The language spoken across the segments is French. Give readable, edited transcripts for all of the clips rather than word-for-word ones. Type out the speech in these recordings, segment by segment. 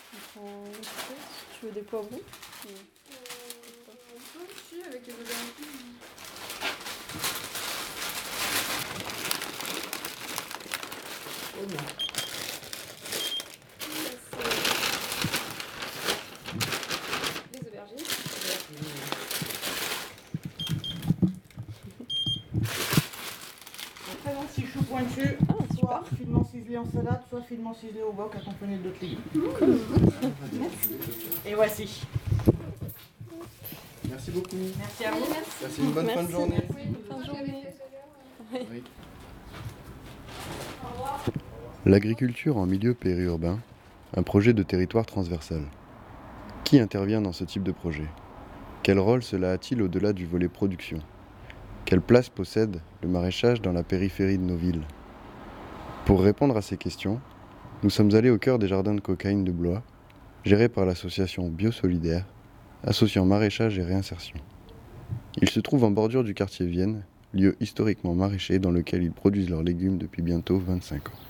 On prend une chose. Tu veux des poivrons? On peut aussi avec les aubergines. Oh non. Les aubergines. Très bon petit chou pointu, soit finement ciselé en salade, soit finement ciselé au wok accompagné d'autres légumes. Merci. Et voici. Merci beaucoup. Merci à vous. Merci, une bonne fin de journée. Bonne journée. Oui. L'agriculture en milieu périurbain, un projet de territoire transversal. Qui intervient dans ce type de projet? Quel rôle cela a-t-il au-delà du volet production? Quelle place possède le maraîchage dans la périphérie de nos villes? Pour répondre à ces questions, nous sommes allés au cœur des jardins de cocaïne de Blois, gérés par l'association Biosolidaire, associant maraîchage et réinsertion. Ils se trouvent en bordure du quartier Vienne, lieu historiquement maraîcher dans lequel ils produisent leurs légumes depuis bientôt 25 ans.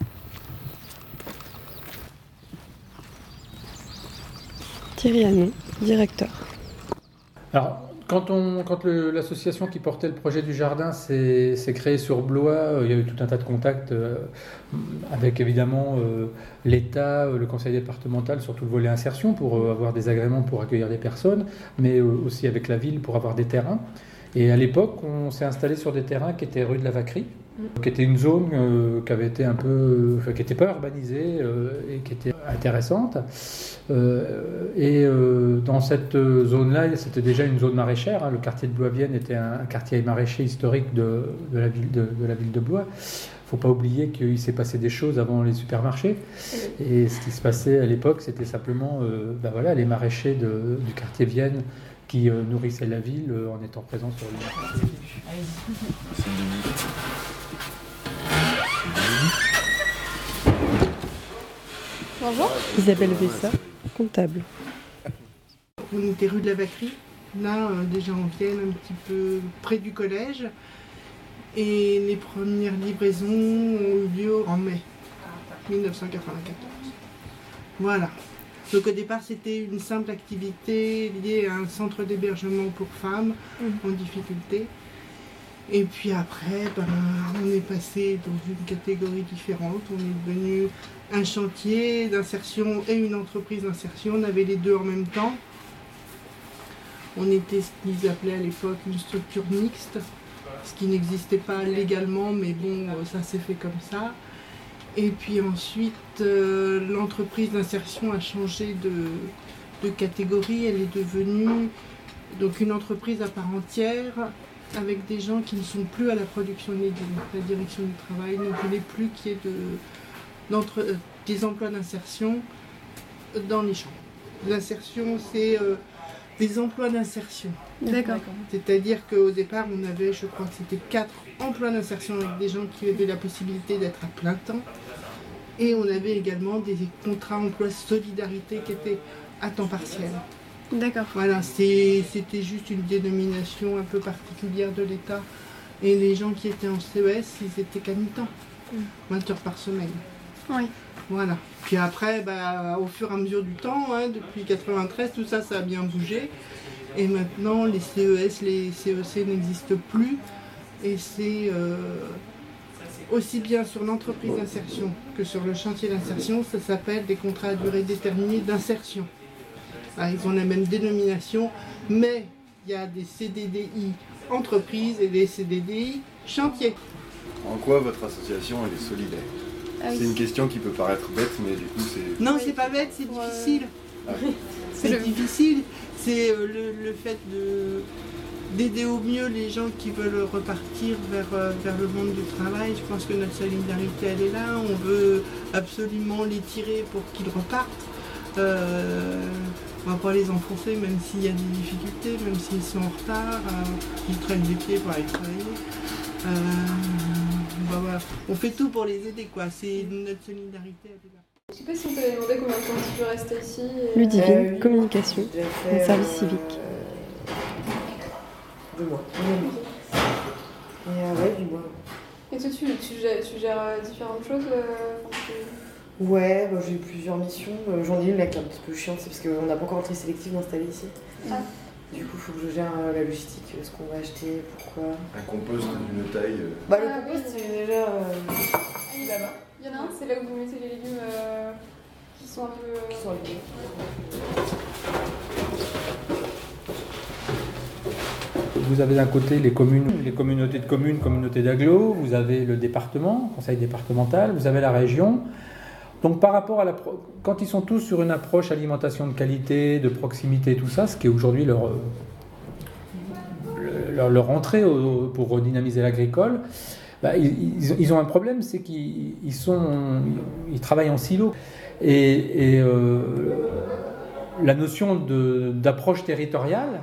Thierry Hanon, directeur. Alors, quand l'association qui portait le projet du jardin s'est créée sur Blois, il y a eu tout un tas de contacts avec évidemment l'État, le conseil départemental, surtout le volet insertion, pour avoir des agréments pour accueillir des personnes, mais aussi avec la ville pour avoir des terrains. Et à l'époque, on s'est installé sur des terrains qui étaient rue de la Vacquerie, qui était une zone qui avait été qui n'était pas urbanisée et qui était intéressante. Dans cette zone-là, c'était déjà une zone maraîchère. Hein. Le quartier de Blois-Vienne était un quartier maraîcher historique de la ville de Blois. Il ne faut pas oublier qu'il s'est passé des choses avant les supermarchés. Et ce qui se passait à l'époque, c'était simplement les maraîchers du quartier Vienne qui nourrissaient la ville en étant présents sur les marchés. Bonjour. Isabelle Vessa, comptable. On était rue de la Vacquerie, là déjà en Vienne, un petit peu près du collège. Et les premières livraisons ont eu lieu en mai 1994. Voilà. Donc au départ c'était une simple activité liée à un centre d'hébergement pour femmes en difficulté. Et puis après, on est passé dans une catégorie différente. On est devenu un chantier d'insertion et une entreprise d'insertion. On avait les deux en même temps. On était ce qu'ils appelaient à l'époque une structure mixte, ce qui n'existait pas légalement, mais bon, ça s'est fait comme ça. Et puis ensuite, l'entreprise d'insertion a changé de catégorie. Elle est devenue donc une entreprise à part entière, avec des gens qui ne sont plus à la production de légumes. La direction du travail ne voulait plus qu'il y ait des emplois d'insertion dans les champs. L'insertion, c'est des emplois d'insertion. D'accord. C'est-à-dire qu'au départ, on avait, je crois que c'était 4 emplois d'insertion avec des gens qui avaient la possibilité d'être à plein temps. Et on avait également des contrats emploi solidarité qui étaient à temps partiel. D'accord. Voilà, c'était juste une dénomination un peu particulière de l'État. Et les gens qui étaient en CES, ils étaient qu'à mi-temps, 20 heures par semaine. Oui. Voilà. Puis après, au fur et à mesure du temps, depuis 93, tout ça, ça a bien bougé. Et maintenant, les CES, les CEC n'existent plus. Et c'est aussi bien sur l'entreprise d'insertion que sur le chantier d'insertion, ça s'appelle des contrats à durée déterminée d'insertion. Ils ont la même dénomination, mais il y a des CDDI entreprises et des CDDI chantier. En quoi votre association elle est solidaire? C'est une question qui peut paraître bête, mais du coup c'est... Non, c'est pas bête, c'est difficile. C'est difficile. C'est le fait d'aider au mieux les gens qui veulent repartir vers le monde du travail. Je pense que notre solidarité, elle est là. On veut absolument les tirer pour qu'ils repartent. On va pas les enfoncer, même s'il y a des difficultés, même s'ils sont en retard. Ils traînent les pieds pour aller travailler. Voilà. On fait tout pour les aider, quoi. C'est notre solidarité, elle est là. Je sais pas si on peut demander combien de temps tu peux rester ici. Ludivine, communication, un service civique. 2 mois. Et ouais, du mois. Et toi, tu gères différentes choses Ouais, j'ai eu plusieurs missions. J'en ai une là qui est un petit peu chiante, c'est parce qu'on n'a pas encore le tri sélectif installé ici. Ah. Du coup, il faut que je gère la logistique, ce qu'on va acheter, pourquoi. Un compost d'une taille. Le compost, c'est déjà. Là-bas. Il y en a un, c'est là où vous mettez les légumes qui sont un peu. Qui sont alignés. Vous avez d'un côté les communes, les communautés de communes, communautés d'agglos, vous avez le département, conseil départemental, vous avez la région. Donc par rapport à quand ils sont tous sur une approche alimentation de qualité, de proximité, tout ça, ce qui est aujourd'hui leur entrée pour redynamiser l'agricole, ils ont un problème, c'est qu'ils travaillent en silo. Et la notion d'approche territoriale,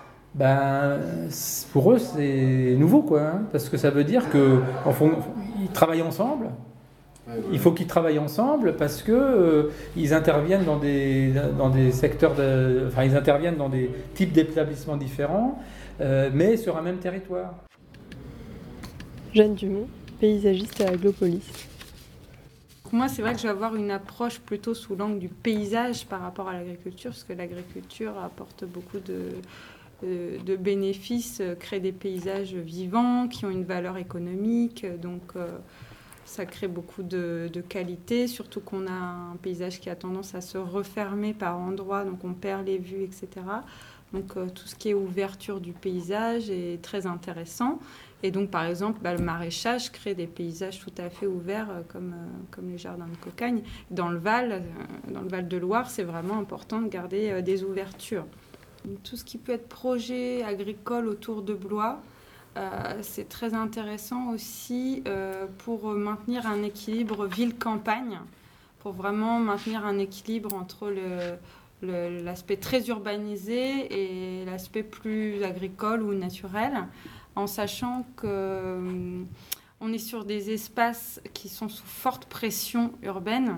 pour eux c'est nouveau, quoi, parce que ça veut dire qu'ils travaillent ensemble. Il faut qu'ils travaillent ensemble parce que ils interviennent dans des secteurs, ils interviennent dans des types d'établissements différents, mais sur un même territoire. Jeanne Dumont, paysagiste à Aglopolis. Moi, c'est vrai que je vais avoir une approche plutôt sous l'angle du paysage par rapport à l'agriculture, parce que l'agriculture apporte beaucoup de bénéfices, crée des paysages vivants qui ont une valeur économique, donc ça crée beaucoup de qualité, surtout qu'on a un paysage qui a tendance à se refermer par endroits, donc on perd les vues, etc. Donc tout ce qui est ouverture du paysage est très intéressant. Et donc par exemple, le maraîchage crée des paysages tout à fait ouverts comme les jardins de Cocagne. Dans le Val de Loire, c'est vraiment important de garder des ouvertures. Tout ce qui peut être projet agricole autour de Blois, c'est très intéressant aussi pour maintenir un équilibre ville-campagne, pour vraiment maintenir un équilibre entre l'aspect très urbanisé et l'aspect plus agricole ou naturel, en sachant qu'on est sur des espaces qui sont sous forte pression urbaine.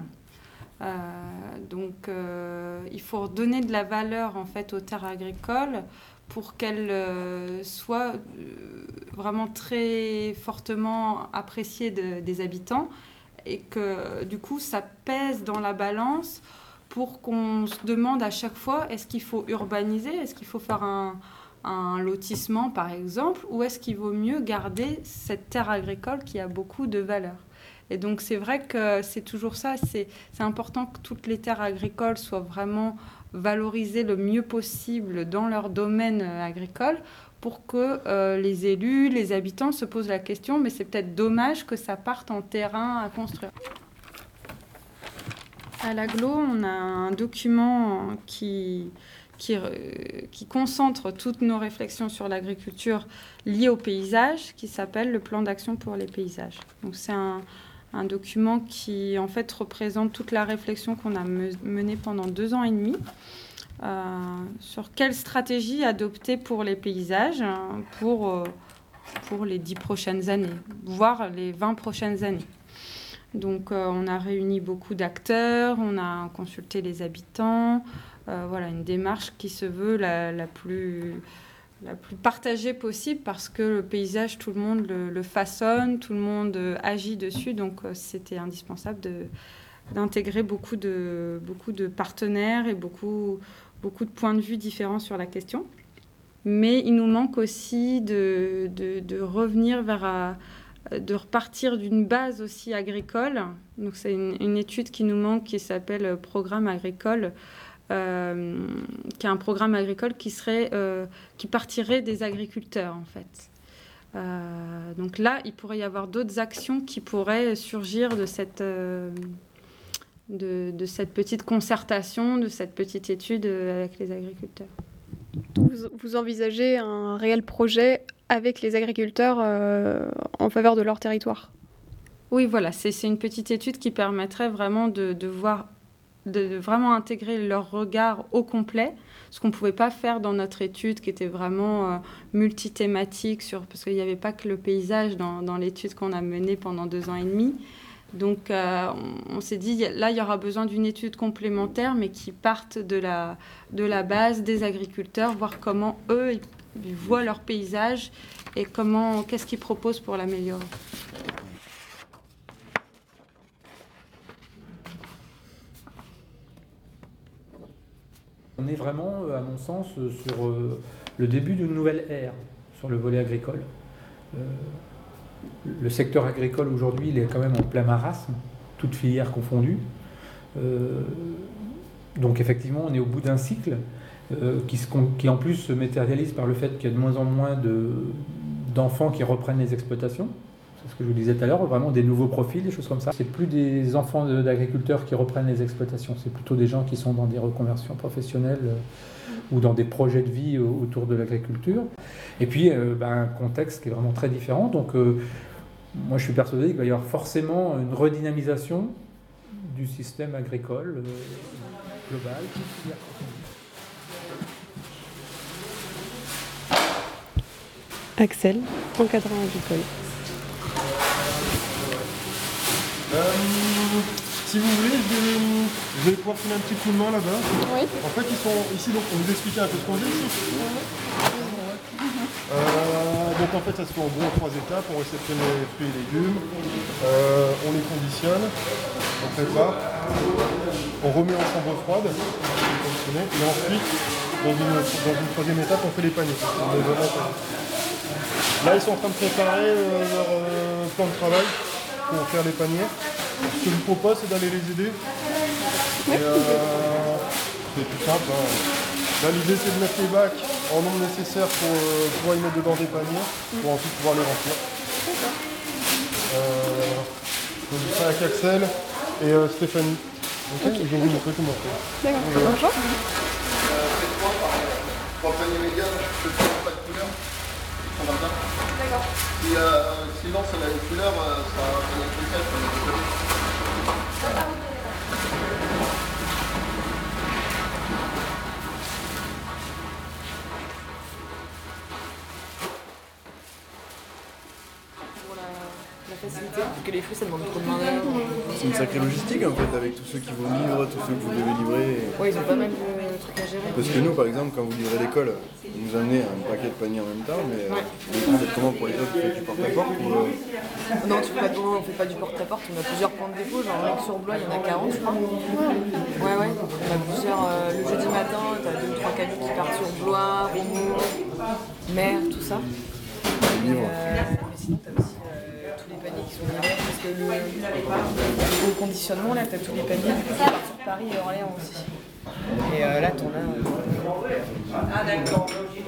Donc il faut donner de la valeur en fait aux terres agricoles pour qu'elles soient vraiment très fortement appréciées des habitants et que du coup ça pèse dans la balance pour qu'on se demande à chaque fois est-ce qu'il faut urbaniser, est-ce qu'il faut faire un lotissement par exemple, ou est-ce qu'il vaut mieux garder cette terre agricole qui a beaucoup de valeur. Et donc c'est vrai que c'est toujours ça, c'est important que toutes les terres agricoles soient vraiment valorisées le mieux possible dans leur domaine agricole pour que les élus, les habitants se posent la question, mais c'est peut-être dommage que ça parte en terrain à construire. À l'Aglo, on a un document qui concentre toutes nos réflexions sur l'agriculture liées au paysage, qui s'appelle le plan d'action pour les paysages. Donc c'est un document qui en fait représente toute la réflexion qu'on a menée pendant 2 ans et demi sur quelle stratégie adopter pour les paysages pour les 10 prochaines années, voire les 20 prochaines années. Donc on a réuni beaucoup d'acteurs, on a consulté les habitants, une démarche qui se veut la plus partagée possible parce que le paysage, tout le monde le façonne, tout le monde agit dessus, donc c'était indispensable d'intégrer beaucoup de partenaires et beaucoup de points de vue différents sur la question. Mais il nous manque aussi de revenir de repartir d'une base aussi agricole. Donc c'est une étude qui nous manque qui s'appelle Programme agricole, qui est un programme agricole qui partirait des agriculteurs en fait. Donc là, il pourrait y avoir d'autres actions qui pourraient surgir de cette petite concertation, de cette petite étude avec les agriculteurs. Vous envisagez un réel projet avec les agriculteurs en faveur de leur territoire? Oui, voilà, c'est une petite étude qui permettrait vraiment de vraiment intégrer leur regard au complet, ce qu'on ne pouvait pas faire dans notre étude qui était vraiment multithématique, parce qu'il n'y avait pas que le paysage dans l'étude qu'on a menée pendant 2 ans et demi. Donc on s'est dit, là, il y aura besoin d'une étude complémentaire, mais qui parte de la base des agriculteurs, voir comment eux, ils voient leur paysage et qu'est-ce qu'ils proposent pour l'améliorer. On est vraiment, à mon sens, sur le début d'une nouvelle ère sur le volet agricole. Le secteur agricole aujourd'hui, il est quand même en plein marasme, toutes filières confondues. Donc effectivement, on est au bout d'un cycle qui en plus se matérialise par le fait qu'il y a de moins en moins d'enfants qui reprennent les exploitations. C'est ce que je vous disais tout à l'heure, vraiment des nouveaux profils, des choses comme ça. C'est plus des enfants d'agriculteurs qui reprennent les exploitations, c'est plutôt des gens qui sont dans des reconversions professionnelles ou dans des projets de vie autour de l'agriculture. Et puis un contexte qui est vraiment très différent. Donc moi je suis persuadé qu'il va y avoir forcément une redynamisation du système agricole global. Axel, encadrant agricole. Si vous voulez, je vais pouvoir filer un petit coup de main là-bas. Oui. En fait, ils sont ici, donc on vous expliquer un peu ce qu'on fait ici. Donc en fait, ça se fait en gros en 3 étapes. On réceptionne les fruits et légumes, on les conditionne, on prépare, on remet en chambre froide, et ensuite, dans une troisième étape, on fait les paniers. Là, ils sont en train de préparer leur plan de travail pour faire les paniers. Ce que je vous propose, c'est d'aller les aider. Et, c'est tout simple. Hein. Là, l'idée, c'est de mettre les bacs en nombre nécessaire pour pouvoir y mettre dedans des paniers, pour ensuite pouvoir les remplir. Donc, je serai avec Axel et Stéphanie. Okay. Je vais vous montrer comment on fait. D'accord. Bonjour. 3 paniers médias, je ne fais pas de couleur. Ça va bien. D'accord. Sinon, ça a une couleur, ça a une couleur. Facilité, parce que les fruits ça demande trop de main d'œuvre. C'est une sacrée logistique en fait, avec tous ceux qui vous livrent, tous ceux que vous devez livrer. Ouais, ils ont pas mal de trucs à gérer. Parce que nous, par exemple, quand vous livrez l'école, vous nous amenez un paquet de paniers en même temps, mais vous faites comment pour les autres? Vous faites du porte-à-porte ou Non, on fait pas du porte-à-porte, on a plusieurs points de dépôt, genre avec sur Blois, il y en a 40 je crois. Ouais, on a plusieurs, le jeudi matin, t'as 2 ou 3 camions qui partent sur Blois, Romont, Mer, tout ça. Mais sinon t'as aussi tous les paniers qui sont livrés, parce que le conditionnement là, t'as tous les paniers qui partent sur Paris et Orléans aussi. Et là, t'en as... Ah d'accord.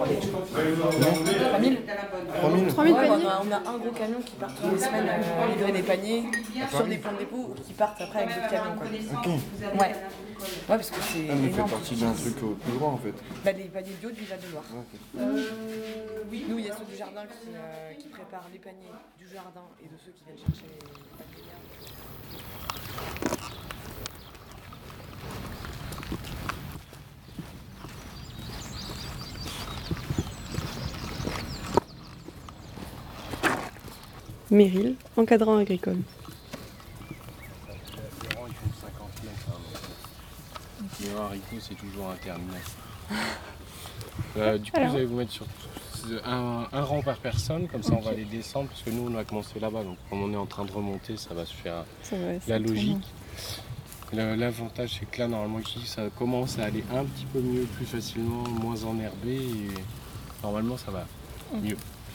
3000 3000 ouais, paniers. on a un gros camion qui part toutes les semaines livrer des paniers sur des points de dépôt qui partent après avec d'autres camions. Quoi. Ok. Ouais, parce que c'est mais fait énorme. partie d'un truc plus grand en fait. Bah, les paniers bio du Val de Loire. Okay. Oui, nous, il y a ceux du jardin qui préparent les paniers du jardin et de ceux qui viennent chercher les paniers. Meryl, encadrant agricole. Ils font 50 mètres. Mais un haricot, c'est toujours interminable. Du coup, vous allez vous mettre sur un rang par personne, comme ça on va les descendre, parce que nous on a commencé là-bas, donc comme on est en train de remonter, ça va se faire la logique. L'avantage c'est que là normalement ici ça commence à aller un petit peu mieux, plus facilement, moins enherbé, et normalement ça va mieux.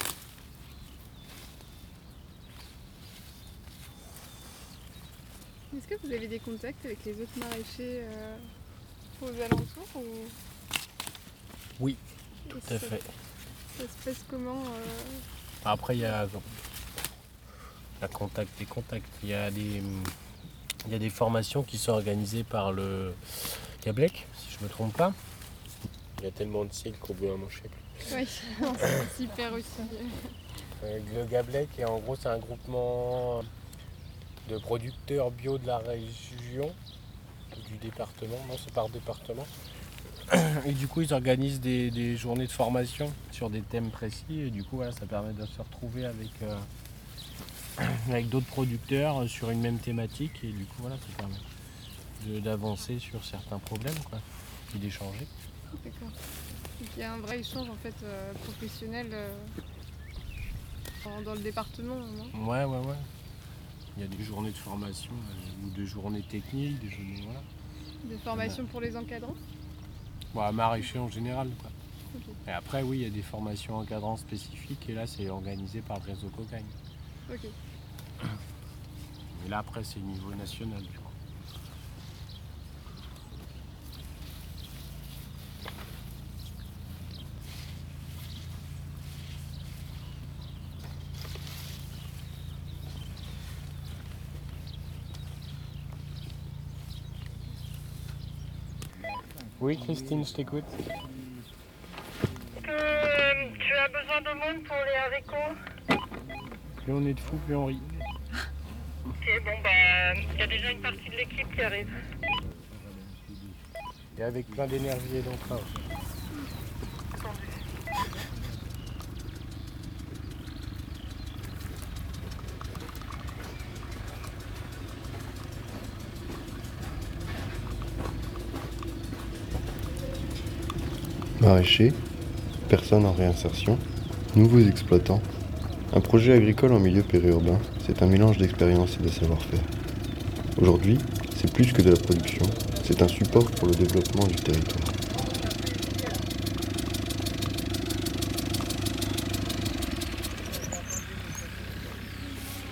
Est-ce que vous avez des contacts avec les autres maraîchers aux alentours ou... Oui, tout à fait. Ça se passe comment Après il y a contact et contact. Il y a des formations qui sont organisées par le Gablec, si je ne me trompe pas. Il y a tellement de sigles qu'au bout d'un moment je sais plus. Oui, c'est super aussi. Le Gablec, et en gros c'est un groupement de producteurs bio de la région, du département, non c'est par département. Et du coup ils organisent des journées de formation sur des thèmes précis, et du coup voilà, ça permet de se retrouver avec d'autres producteurs sur une même thématique, et du coup voilà, ça permet d'avancer sur certains problèmes quoi, et d'échanger. D'accord. Donc il y a un vrai échange en fait professionnel dans le département, non? Ouais. Il y a des journées de formation ou des journées techniques, des journées voilà. Des formations pour les encadrants? Bon, maraîcher en général, quoi. Et après, oui, il y a des formations encadrantes spécifiques, et là, c'est organisé par le réseau Cocagne. Ok. Et là, après, c'est au niveau national, du coup. Oui, Christine, je t'écoute. Tu as besoin de monde pour les haricots? Plus on est de fous, plus on rit. Ok, bon il y a déjà une partie de l'équipe qui arrive. Et avec plein d'énergie et d'entrain. Maraîchers, personnes en réinsertion, nouveaux exploitants. Un projet agricole en milieu périurbain, c'est un mélange d'expérience et de savoir-faire. Aujourd'hui, c'est plus que de la production, c'est un support pour le développement du territoire.